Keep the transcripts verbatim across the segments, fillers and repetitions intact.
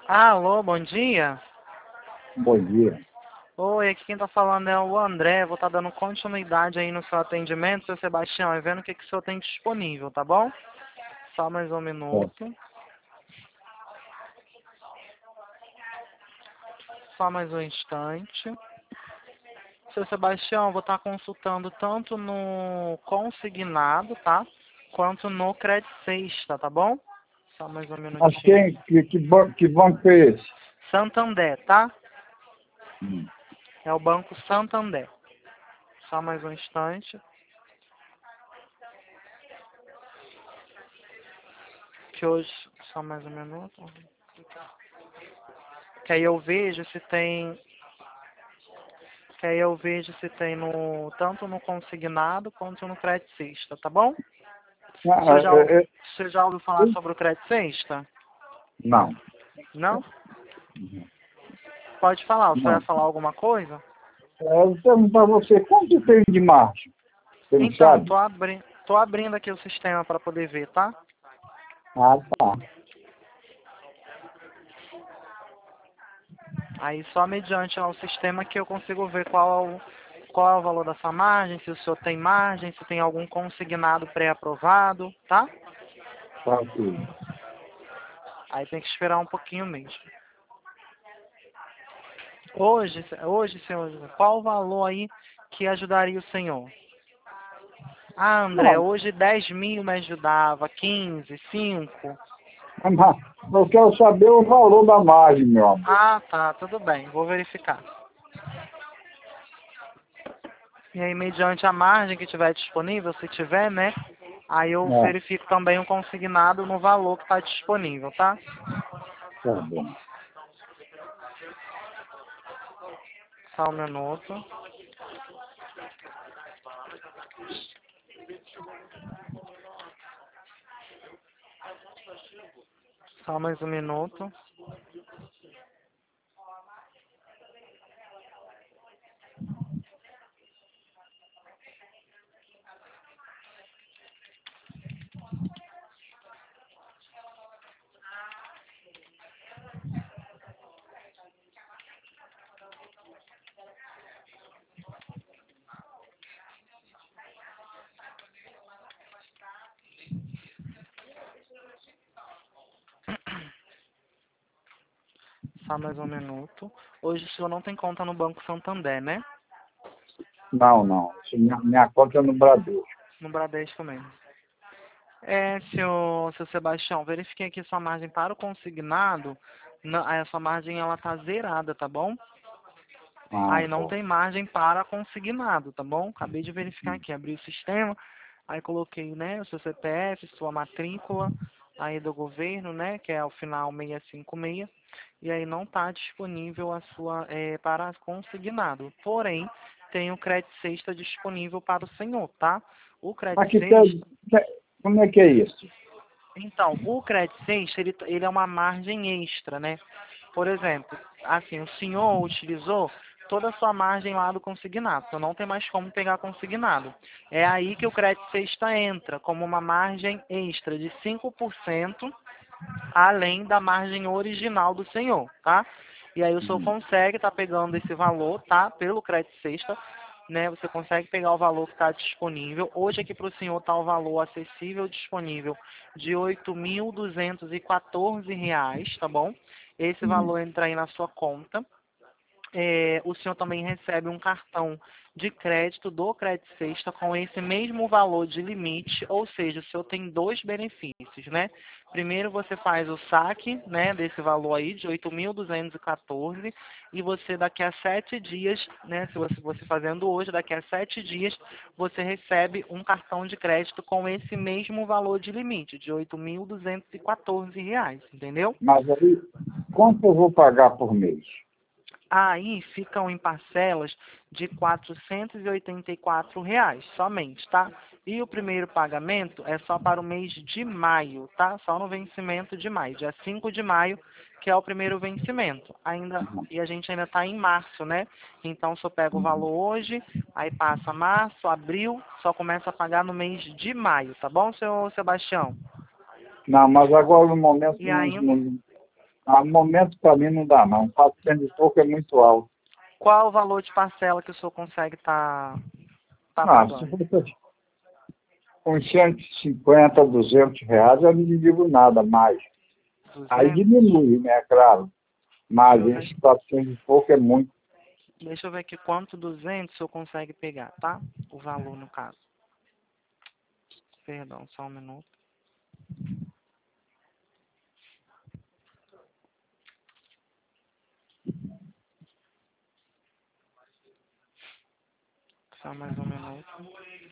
Alô, bom dia. Bom dia. Oi, aqui quem tá falando é o André. Vou estar dando continuidade aí no seu atendimento, seu Sebastião, e vendo o que, que o senhor tem disponível, tá bom? Só mais um É. minuto. Só mais um instante. Seu Sebastião, vou estar consultando tanto no consignado, tá? Quanto no crédito sexta, tá bom? Só mais um Mas minutinho. quem, que, que, ban- que banco é esse? Santander, tá? Hum. É o Banco Santander. Só mais um instante. Que hoje... Só mais um minuto. Que aí eu vejo se tem... Que aí eu vejo se tem no... Tanto no consignado quanto no crédito sexta, tá bom? Ah, Você já, é, é, você já ouviu falar sobre o crédito sexta? não, Não? Pode falar. O senhor ia não. falar alguma coisa? É, eu vou perguntar a você, quanto tem de margem? Você não Então, sabe? tô, abri... tô abrindo aqui o sistema para poder ver, tá? Ah, tá. Aí só mediante ao sistema que eu consigo ver qual é o, qual é o valor dessa margem, se o senhor tem margem, se tem algum consignado pré-aprovado, tá? Tá ok. Aí tem que esperar um pouquinho mesmo. Hoje, hoje, senhor, qual o valor aí que ajudaria o senhor? Ah, André, Não, hoje dez mil me ajudava, quinze, cinco. mas eu quero saber o valor da margem, meu amor. Ah, tá, tudo bem, vou verificar. E aí, mediante a margem que tiver disponível, se tiver, né? Aí eu É, verifico também o consignado no valor que está disponível, tá? tá bom. Só um minuto. Só mais um minuto. Só mais um minuto. Hoje o senhor não tem conta no Banco Santander, né? Não, não. Isso, Minha, minha conta é no Bradesco. No Bradesco mesmo. É, senhor, seu Sebastião, verifiquei aqui sua margem para o consignado. Não, essa margem ela tá zerada, tá bom? Ah, Aí não bom. tem margem para consignado, tá bom? Acabei de verificar aqui, abri o sistema, aí coloquei, né, o seu C P F, sua matrícula, aí do governo, né, que é o final seiscentos e cinquenta e seis, e aí não está disponível a sua, é, para consignado. Porém, tem o crédito sexta disponível para o senhor, tá? O crédito Aqui sexta, tem, tem- como é que é isso? então, o crédito sexta, ele, ele é uma margem extra, né? Por exemplo, assim, o senhor utilizou toda a sua margem lá do consignado, então não tem mais como pegar consignado. É aí que o crédito sexta entra, como uma margem extra de cinco por cento além da margem original do senhor, tá? E aí o senhor Hum. consegue estar pegando esse valor, tá? Pelo crédito sexta, né? Você consegue pegar o valor que está disponível. Hoje aqui para o senhor está o valor acessível disponível de oito mil duzentos e quatorze reais, tá bom? Esse Hum. valor entra aí na sua conta. É, o senhor também recebe um cartão de crédito do Crédito Sexta com esse mesmo valor de limite, ou seja, o senhor tem dois benefícios, né? Primeiro você faz o saque, né, desse valor aí de oito mil duzentos e quatorze e você daqui a sete dias, né, se você, você fazendo hoje, daqui a sete dias você recebe um cartão de crédito com esse mesmo valor de limite, de oito mil duzentos e quatorze reais, entendeu? Mas aí, quanto eu vou pagar por mês? Aí ficam em parcelas de quatrocentos e oitenta e quatro reais somente, tá? E o primeiro pagamento é só para o mês de maio, tá? Só no vencimento de maio, dia cinco de maio, que é o primeiro vencimento. Ainda, e a gente ainda está em março, né? Então, só pega o valor hoje, aí passa março, abril, só começa a pagar no mês de maio, tá bom, seu Sebastião? Não, mas agora no momento E não, aí, não, No momento, para mim, não dá, não. quatrocentos e pouco é muito alto. Qual o valor de parcela que o senhor consegue estar tá, tá Ah, se pagando? for uns cento e cinquenta, duzentos reais, eu não digo nada mais. Aí duzentos? diminui, né, claro. Mas Deixa eu ver. esses quatrocentos e pouco é muito. Deixa eu ver aqui quanto duzentos o senhor consegue pegar, tá? O valor, no caso. Perdão, só um minuto. Só mais um minuto.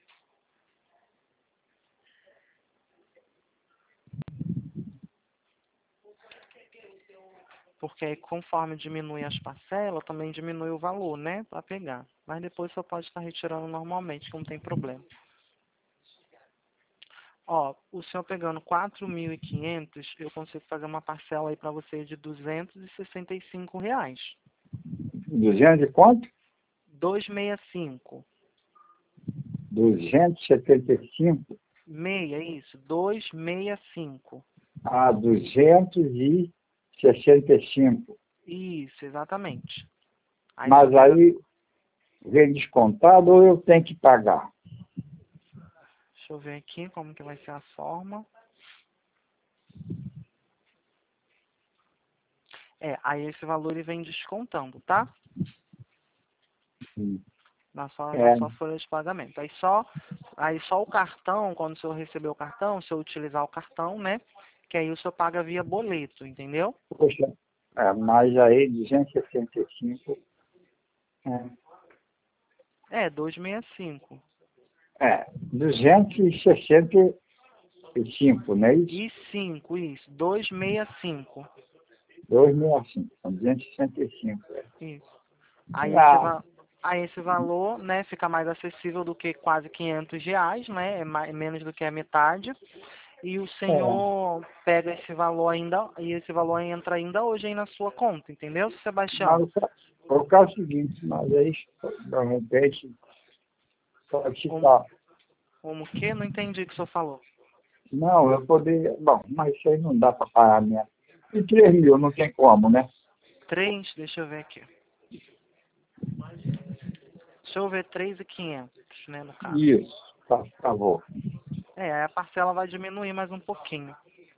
Porque aí, conforme diminui as parcelas, também diminui o valor, né? Para pegar. Mas depois só pode estar retirando normalmente, que não tem problema. Ó, o senhor pegando quatro mil e quinhentos, eu consigo fazer uma parcela aí para você de duzentos e sessenta e cinco reais. duzentos e quanto? duzentos e sessenta e cinco. duzentos e setenta e cinco? Meia, isso. duzentos e sessenta e cinco. Ah, duzentos e sessenta e cinco. Isso, exatamente. Aí o senhor Mas pega... aí vem descontado ou eu tenho que pagar? Deixa eu ver aqui como que vai ser a forma. É, aí esse valor ele vem descontando, tá? Hum. Na sua, na É, sua folha de pagamento. Aí só, aí só o cartão, quando o senhor receber o cartão, se eu utilizar o cartão, né? Que aí o senhor paga via boleto, entendeu? poxa, é, mas aí duzentos e sessenta e cinco. É, duzentos e sessenta e cinco. É, é, duzentos e sessenta e cinco, não é isso? E cinco, isso. duzentos e sessenta e cinco. duzentos e sessenta e cinco, são duzentos e sessenta e cinco. Isso. Aí esse, Ah, va aí esse valor, né, fica mais acessível do que quase quinhentos reais, né? É mais, menos do que a metade. E o é. senhor pega esse valor ainda, e esse valor entra ainda hoje aí na sua conta, entendeu, Mas Sebastião? o ca- o caso é o seguinte, mas aí, de repente, pode Como, ficar. como que? Não entendi o que o senhor falou. Não, eu poderia. Bom, mas isso aí não dá para pagar mesmo. E três mil, não tem como, né? Três, deixa eu ver aqui. Deixa eu ver três mil e quinhentos, né, no caso. Isso, tá, por favor. É, aí a parcela vai diminuir mais um pouquinho.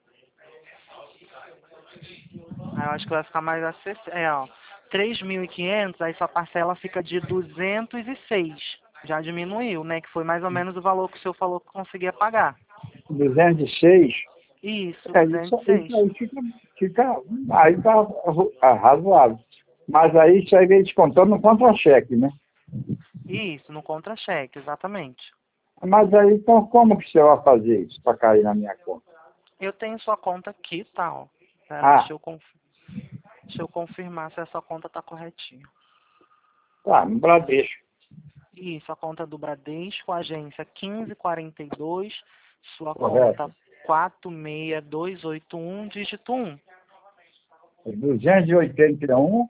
Aí eu acho que vai ficar mais acessível. É, ó. três mil e quinhentos, aí sua parcela fica de duzentos e seis. Já diminuiu, né? Que foi mais ou menos o valor que o senhor falou que conseguia pagar. duzentos e seis. Isso, É, isso, duzentos e seis. isso aí fica, fica. Aí tá ru- ah, razoável. Mas aí isso aí vem descontando no contra-cheque, né? Isso, no contra-cheque, exatamente. Mas aí, então, como que você vai fazer isso para cair na minha conta? Eu tenho sua conta aqui, tá, ó. Pera, Ah, deixa eu, conf... deixa eu confirmar se essa conta tá corretinha. tá, no Bradesco. Isso, a conta do Bradesco, agência quinze e quarenta e dois, sua conta Correto. quatro seis dois oito um, dígito um. duzentos e oitenta e um,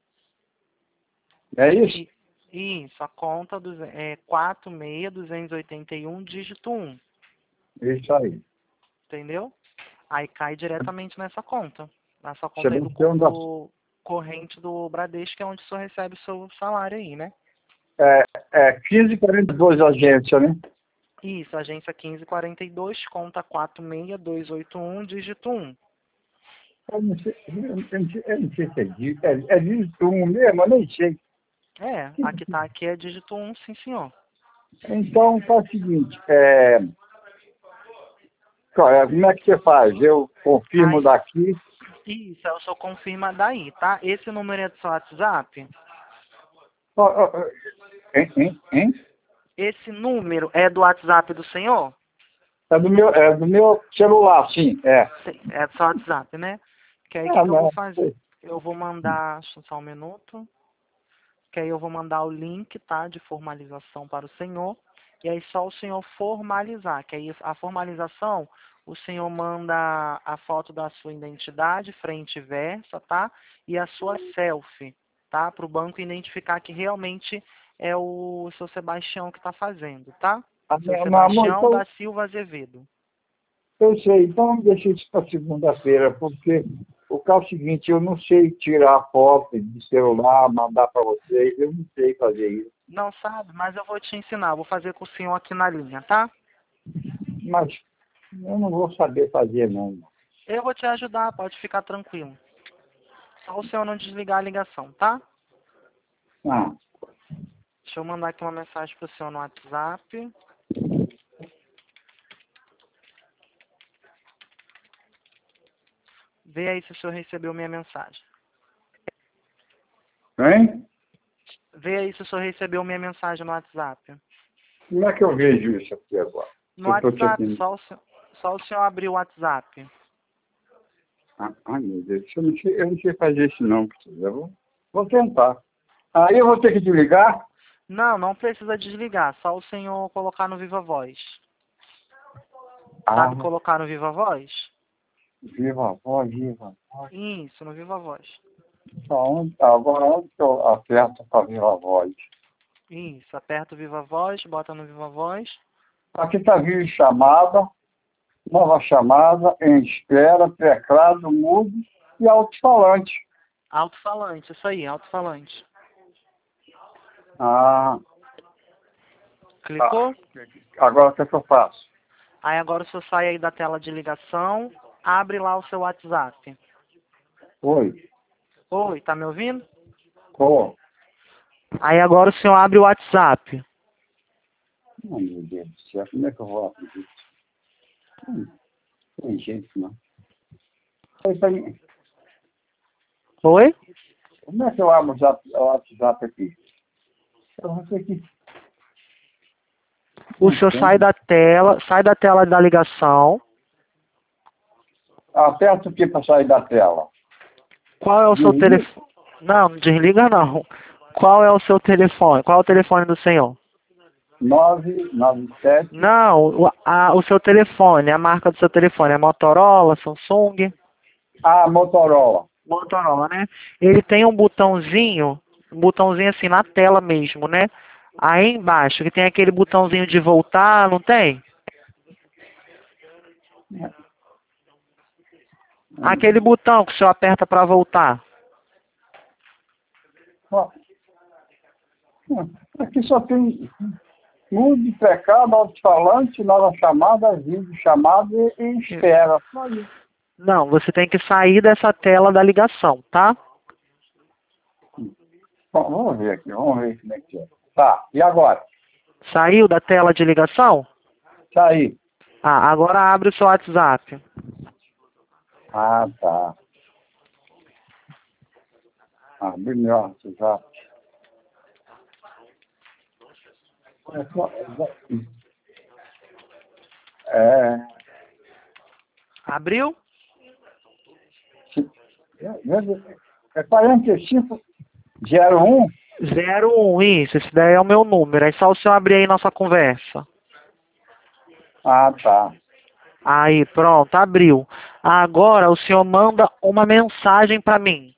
é isso? E, isso, a conta do, é quatro seis dois oito um, dígito um. Isso aí. Entendeu? Aí cai diretamente nessa conta. Nessa Você conta aí vai do, ter co- um da, do corrente do Bradesco, que é onde o senhor recebe o seu salário aí, né? é, é quinze e quarenta e dois agência, né? Isso, agência quinze e quarenta e dois, conta quatro seis dois oito um, dígito um. Eu não sei, eu não sei, eu não sei se é dígito, é, é dígito um mesmo, eu nem sei. É, aqui tá, aqui é dígito um, sim senhor. Então, faz o seguinte, é, qual é, como é que você faz? Eu confirmo Aí, daqui. isso, eu só confirma daí, tá? Esse número é do seu WhatsApp? Ó, ó, ó, hein, hein, hein? Esse número é do WhatsApp do senhor? É do meu, é do meu celular, sim, é. Sim, é do seu WhatsApp, né? Que aí o que, Ah, que eu vou não, fazer? Eu vou mandar, deixa eu só um minuto. Que aí eu vou mandar o link, tá, de formalização para o senhor, e aí só o senhor formalizar, que aí a formalização, o senhor manda a foto da sua identidade, frente e versa, tá, e a sua selfie, tá, para o banco identificar que realmente é o seu Sebastião que está fazendo, tá? ah, Seu meu amor, Sebastião então, da Silva Azevedo. eu sei, então deixa isso para segunda-feira, porque o que é o seguinte, eu não sei tirar foto de celular, mandar para vocês, eu não sei fazer isso. Não sabe? Mas eu vou te ensinar. Vou fazer com o senhor aqui na linha, tá? Mas eu não vou saber fazer, não. Eu vou te ajudar, pode ficar tranquilo. Só o senhor não desligar a ligação, tá? Ah, Deixa eu mandar aqui uma mensagem pro senhor no WhatsApp. Vê aí se o senhor recebeu minha mensagem. hein? Vê aí se o senhor recebeu minha mensagem no WhatsApp. Como é que eu vejo isso aqui agora? No Eu tô te WhatsApp, atendendo. só o, senhor, só o senhor abrir o WhatsApp. Ah, ai, meu Deus, eu não sei, eu não sei fazer isso não. Eu vou, vou tentar. Aí eu vou ter que desligar? Não, não precisa desligar. Só o senhor colocar no Viva Voz. Ah, Sabe colocar no Viva Voz? viva a voz, viva a voz. Isso, no Viva Voz. Onde, agora onde que eu aperto para viva a voz? Isso, aperta o Viva Voz, bota no Viva Voz. Aqui está vídeo chamada, nova chamada, em espera, teclado, mudo e alto-falante. Alto-falante, isso aí, alto-falante. Ah, Clicou? ah, agora o que, é que eu faço? Aí agora o senhor sai aí da tela de ligação, abre lá o seu WhatsApp. Oi, Oi, tá me ouvindo? pô. Aí agora o senhor abre o WhatsApp. Oh, meu Deus do céu, como é que eu vou abrir isso? Hum, tem jeito, não. Isso aí, Oi? como é que eu abro o zap- o WhatsApp aqui? Eu vou ter que... O senhor sai da tela, sai da tela da ligação. Aperta o que para sair da tela? Qual é o seu Desliga. telefone? Não, não desliga não. Qual é o seu telefone? Qual é o telefone do senhor? nove nove sete. Não, o, a, o seu telefone, a marca do seu telefone é Motorola, Samsung? Ah, Motorola. Motorola, né? Ele tem um botãozinho, um botãozinho assim na tela mesmo, né? Aí embaixo, que tem aquele botãozinho de voltar, não tem? Aquele botão que o senhor aperta para voltar. Ó, aqui só tem mude, pecado, alto-falante, nova chamada, vídeo chamada e, e espera. Só isso. Não, você tem que sair dessa tela da ligação, tá? Bom, vamos ver aqui, vamos ver como é que é. Tá, e agora? Saiu da tela de ligação? Tá aí. Ah, agora abre o seu WhatsApp. Ah, tá. Abre meu WhatsApp. É, só- é, Abriu? é quarenta e cinco zero um. zero um, isso, esse daí é o meu número. É só o senhor abrir aí nossa conversa. Ah, tá. Aí, pronto, abriu. Agora o senhor manda uma mensagem para mim.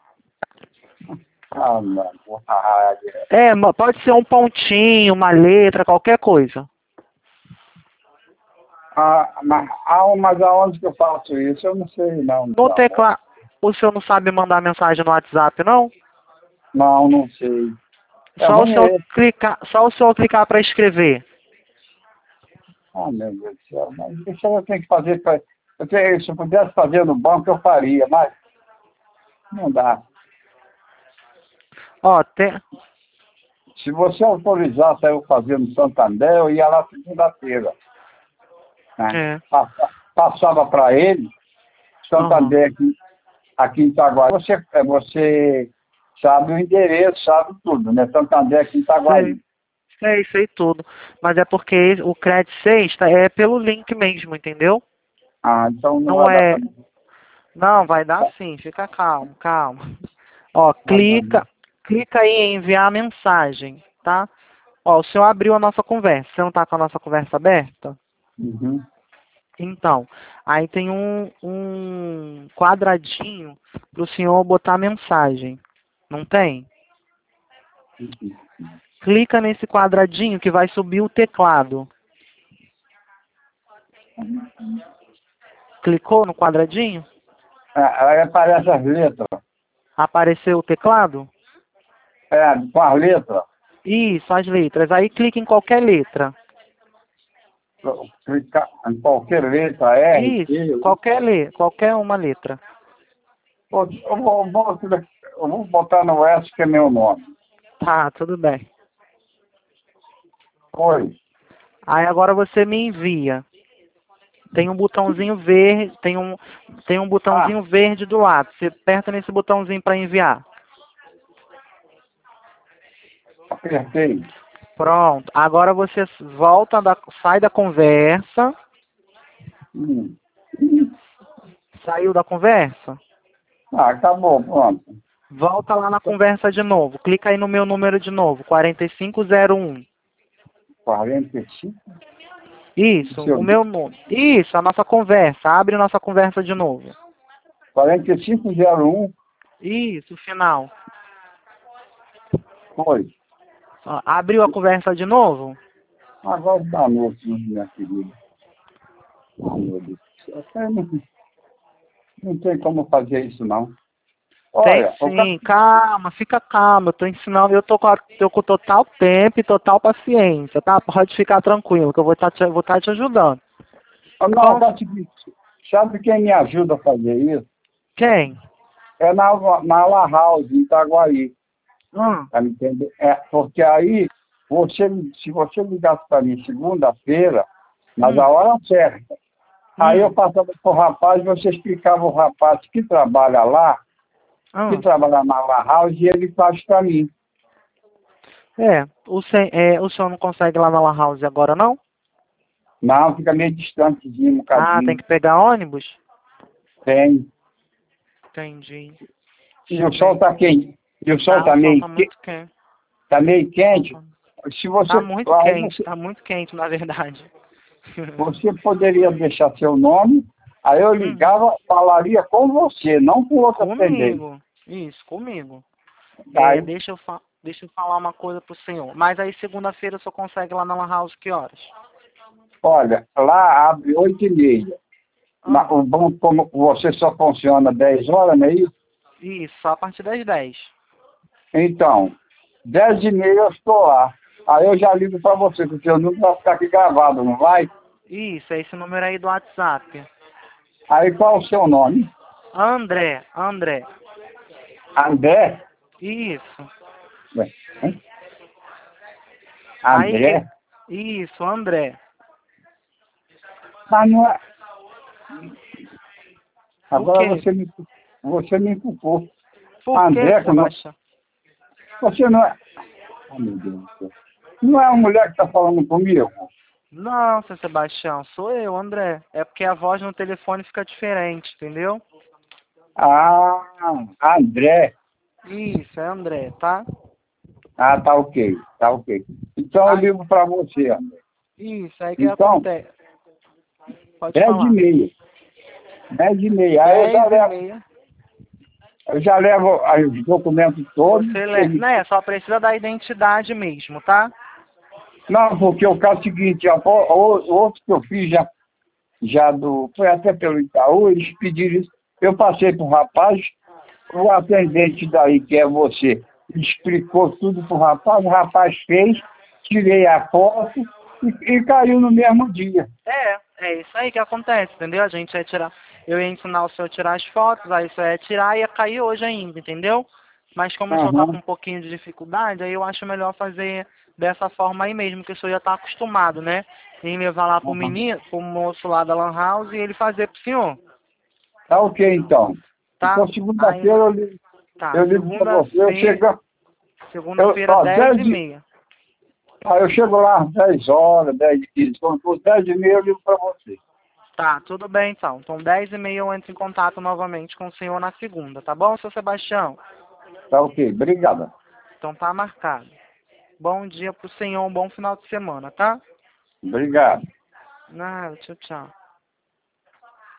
Ah, não. Ah, É, ma- pode ser um pontinho, uma letra, qualquer coisa. ah, mas, ah, mas aonde que eu faço isso? Eu não sei, não. No teclado, o senhor não sabe mandar mensagem no WhatsApp, não? Não, não sei. É, Só o vamos senhor ver. clicar, só o senhor clicar para escrever. Ah, meu Deus do céu. Mas isso eu tenho que fazer. Pra, eu tenho, se eu pudesse fazer no banco, eu faria, mas não dá. Ó, tem... Se você autorizasse eu fazer no Santander, eu ia lá segunda-feira. Né? É. Passa- Passava para ele, Santander aqui, aqui em Itaguaí. Você, é, você sabe o endereço, sabe tudo, né? Santander aqui em Itaguaí. Sei, sei, sei tudo. Mas é porque o Crédito Sexta é pelo link mesmo, entendeu? Ah, então não Não vai dar é... para... Não, vai dar sim, fica calmo, calma. Ó, clica, clica aí em enviar a mensagem, tá? Ó, o senhor abriu a nossa conversa. Você não tá com a nossa conversa aberta? Uhum. Então, aí tem um, um quadradinho para o senhor botar a mensagem. Não tem? Uhum. Clica nesse quadradinho que vai subir o teclado. Clicou no quadradinho? É, aí aparece as letras. Apareceu o teclado? É, com as letras. Isso, as letras. Aí clica em qualquer letra. Clicar em qualquer letra, R, Isso, T. qualquer letra, qualquer uma letra. Eu vou, vou, eu vou botar no S, que é meu nome. Tá, tudo bem. Oi. Aí agora você me envia. Tem um botãozinho verde, tem um, tem um Ah, botãozinho verde do lado. Você aperta nesse botãozinho para enviar. apertei. Pronto. Agora você volta, da, sai da conversa. Hum. Saiu da conversa? Ah, acabou, pronto. Volta lá na conversa de novo. Clica aí no meu número de novo, quatro cinco zero um. quarenta e cinco. Isso, Seu, o meu número. Isso, a nossa conversa. Abre nossa conversa de novo. quarenta e cinco zero um. Isso, final. Foi. Ó, abriu a conversa de novo? Agora dá noite, minha querida. Ah, meu Deus do céu. Eu Não, não tem como fazer isso, não. Tem Olha, o ca- sim, calma, fica calma. Eu tô ensinando, eu tô com, a, tô com total tempo e total paciência, tá? Pode ficar tranquilo, que eu vou estar te, vou tá te ajudando. Ah, não, Com tá o seguinte, sabe quem me ajuda a fazer isso? quem? É na, na La House, em Itaguaí. Hum, Tá me entendendo? É, porque aí, você, se você ligasse para mim segunda-feira, mas a hum, hora certa, aí eu hum, passava para o rapaz, você explicava o rapaz que trabalha lá, que hum. trabalha na La House, e ele faz para mim. É, o, sen, é, o senhor não consegue ir lá na Lan House agora, não? Não, fica meio distantezinho, um Ah, tem bocadinho. que pegar ônibus? Tem. Entendi. E Deixa eu o ver sol tá aqui. quente. E o sol Tá, tá o sol meio, tá que- muito quente. tá meio O sol quente. tá, Se você, tá muito aí quente, você, tá muito quente, na verdade. você poderia deixar seu nome, aí eu Uhum. ligava, falaria com você, não com outra atendente. Comigo. Isso, comigo. É, Aí, deixa eu, fa deixa eu falar uma coisa pro senhor. Mas aí segunda-feira o senhor consegue lá na Lan House que horas? olha, lá abre oito e meia. Mas Ah, o bom, como você só funciona dez horas, não é isso? isso, só a partir das dez. Então, dez e meia eu estou lá. Aí eu já ligo para você, porque o número vai ficar aqui gravado, não vai? Isso, é esse número aí do WhatsApp. Aí qual o seu nome? André, André. André? Isso. Ué, hã? Aí, André? é- isso, André. Mas não é. O Agora quê? você me, você me culpou. Por que, André, que não, Sebastião? você não é. Ai, meu Deus do céu. Não é uma mulher que está falando comigo? Não, seu Sebastião, sou eu, André. É porque a voz no telefone fica diferente, entendeu? Ah, André. Isso, é André, tá? Ah, tá ok, tá ok. Então eu Aí, ligo para você, André. isso, aí que Então, acontece. Pode dez e falar. meia. Dez e meia. Aí eu já Dez e levo, meia. eu já levo aí os documentos todos. Você leva. Ele... Né, só precisa da identidade mesmo, tá? Não, porque o caso é o seguinte, a- o o outro que eu fiz já, já do. Foi até pelo Itaú, eles pediram isso. Eu passei para o rapaz, o atendente daí, que é você, explicou tudo para o rapaz, o rapaz fez, tirei a foto e, e caiu no mesmo dia. É, é isso aí que acontece, entendeu? A gente ia tirar. Eu ia ensinar o senhor a tirar as fotos, aí o senhor ia tirar e ia cair hoje ainda, entendeu? Mas como o senhor tá com Aham, um pouquinho de dificuldade, aí eu acho melhor fazer dessa forma aí mesmo, que o senhor já tá acostumado, né? Em levar lá pro aham. menino, pro moço lá da Lan House e ele fazer pro senhor, Tá ok, então. tá? Então, Aí, segunda-feira eu ligo, tá, eu ligo para você. Eu segunda-feira, chego, eu, segunda-feira, ó, dez dez e de, meia. ah, eu chego lá às dez horas, dez e quinze. Quando for dez e meia, eu ligo para você. Tá, tudo bem então. Então, dez e meia eu entro em contato novamente com o senhor na segunda, tá bom, seu Sebastião? Tá ok, obrigado. Então tá marcado. Bom dia pro senhor, um bom final de semana, tá? Obrigado. Nada, tchau, tchau.